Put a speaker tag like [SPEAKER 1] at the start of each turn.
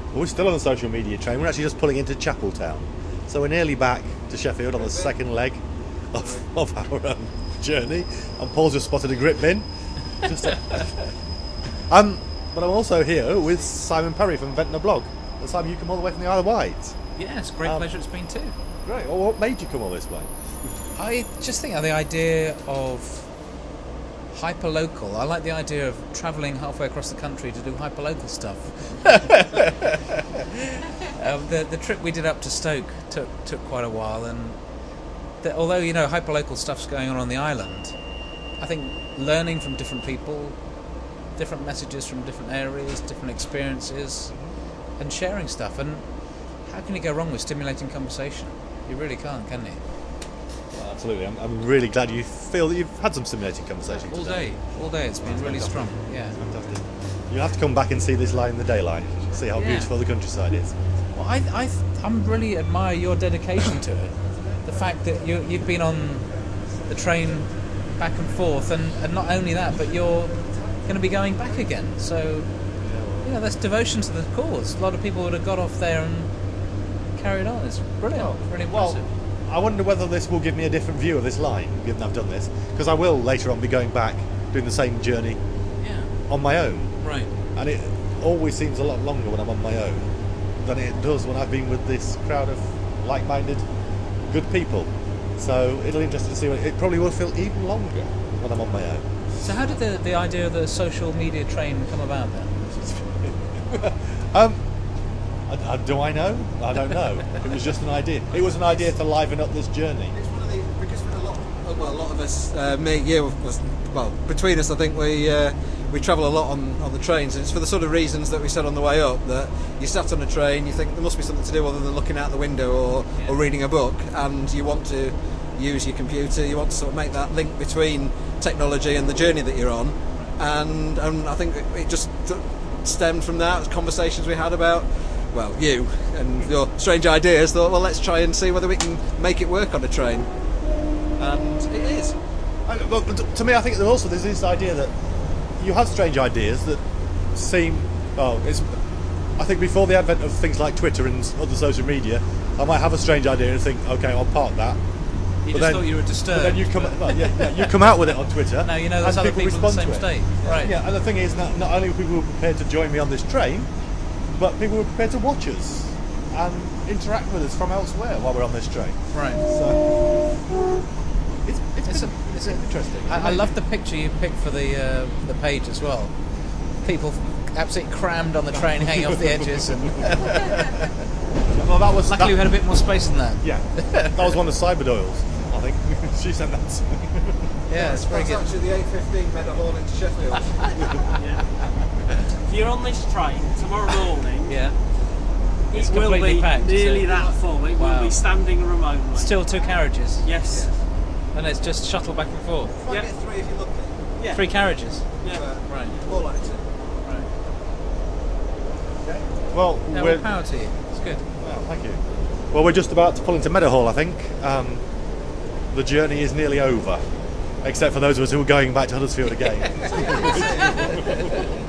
[SPEAKER 1] We're still on the social media train. We're actually just pulling into Chapeltown. So we're nearly back to Sheffield on the second leg of our journey. And Paul's just spotted a grip bin. But I'm also here with Simon Perry from Ventnor Blog. And Simon, you come all the way from the Isle of Wight.
[SPEAKER 2] Yes, great pleasure it's been too.
[SPEAKER 1] Great. Well, what made you come all this way?
[SPEAKER 2] I just think of the idea of hyperlocal. I like the idea of travelling halfway across the country to do hyperlocal stuff. The trip we did up to Stoke took quite a while, and although hyperlocal stuff's going on the island, I think learning from different people, different messages from different areas, different experiences, and sharing stuff. And how can you go wrong with stimulating conversation? You really can't, can you?
[SPEAKER 1] Well, absolutely. I'm really glad you feel that you've had some stimulating conversation today.
[SPEAKER 2] All day. It's been really strong. Yeah.
[SPEAKER 1] Fantastic. You'll have to come back and see this line in the daylight. See how beautiful the countryside is.
[SPEAKER 2] Well, I'm really admire your dedication to it. The fact that you've been on the train back and forth, and not only that, but you're going to be going back again. So, that's devotion to the cause. A lot of people would have got off there and carried on. It's brilliant. Really impressive.
[SPEAKER 1] Well, I wonder whether this will give me a different view of this line, given I've done this, because I will later on be going back, doing the same journey on my own.
[SPEAKER 2] Right.
[SPEAKER 1] And it always seems a lot longer when I'm on my own than it does when I've been with this crowd of like-minded, good people. So it'll be interesting to see. It probably will feel even longer when I'm on my own.
[SPEAKER 2] So how did the idea of the social media train come about then?
[SPEAKER 1] Do I know? I don't know. It was just an idea. It was an idea to liven up this journey.
[SPEAKER 3] It's one of the, because with a lot of us, me, you, between us, I think we travel a lot on the trains, and it's for the sort of reasons that we said on the way up, that you sat on a train, you think there must be something to do other than looking out the window or reading a book, and you want to use your computer, you want to sort of make that link between technology and the journey that you're on, and I think it just stemmed from that, conversations we had about, you and your strange ideas, thought, let's try and see whether we can make it work on a train. And it is.
[SPEAKER 1] To me, I think there's this idea that you have strange ideas that seem... I think before the advent of things like Twitter and other social media, I might have a strange idea and think, okay, I'll park that.
[SPEAKER 2] You just thought you were disturbed.
[SPEAKER 1] But then you come out with it on Twitter.
[SPEAKER 2] No, there's other people in the same state. Right.
[SPEAKER 1] Yeah, and the thing is, not only were people prepared to join me on this train, but people were prepared to watch us and interact with us from elsewhere while we're on this train.
[SPEAKER 2] Right.
[SPEAKER 1] So it's interesting.
[SPEAKER 2] I love the picture you picked for the page as well. People absolutely crammed on the train, hanging off the edges. And
[SPEAKER 1] that was
[SPEAKER 2] luckily we had a bit more space than that.
[SPEAKER 1] Yeah, that was one of Cyberdoyle's, I think. She sent that to me.
[SPEAKER 2] Yeah, it's very good.
[SPEAKER 3] That's actually the 8:15 Meadowhall into Sheffield.
[SPEAKER 4] If you're on this train tomorrow morning,
[SPEAKER 2] it's
[SPEAKER 4] it will
[SPEAKER 2] completely
[SPEAKER 4] be
[SPEAKER 2] packed,
[SPEAKER 4] nearly that full. It will be standing room only.
[SPEAKER 2] Still 2 carriages.
[SPEAKER 4] Yes.
[SPEAKER 2] And it's just shuttle back and forth.
[SPEAKER 3] You might get 3 if you're lucky.
[SPEAKER 4] Yeah.
[SPEAKER 2] 3 carriages.
[SPEAKER 4] Yeah.
[SPEAKER 2] Right.
[SPEAKER 3] More like 2.
[SPEAKER 2] Right.
[SPEAKER 1] Okay. Well,
[SPEAKER 2] more power to you. It's good.
[SPEAKER 1] Well, thank you. Well, we're just about to pull into Meadowhall, I think. The journey is nearly over, except for those of us who are going back to Huddersfield again.